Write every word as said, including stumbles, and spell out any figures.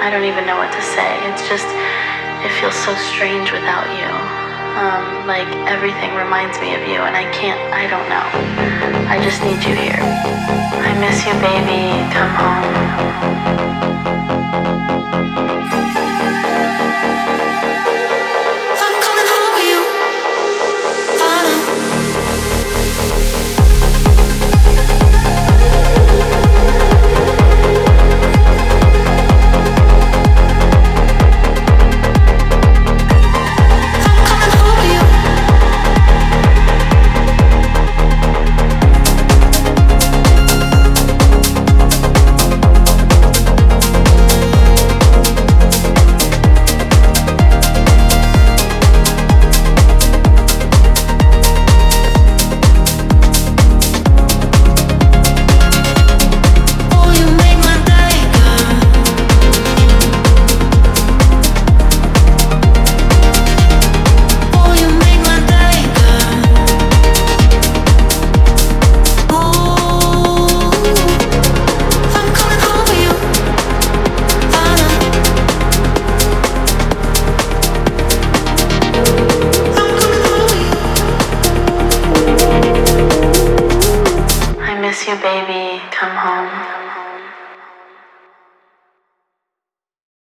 I don't even know what to say. It's just, it feels so strange without you. Um, like everything reminds me of you and I can't, I don't know. I just need you here. I miss you, baby. Come home. I miss you, baby. Come home.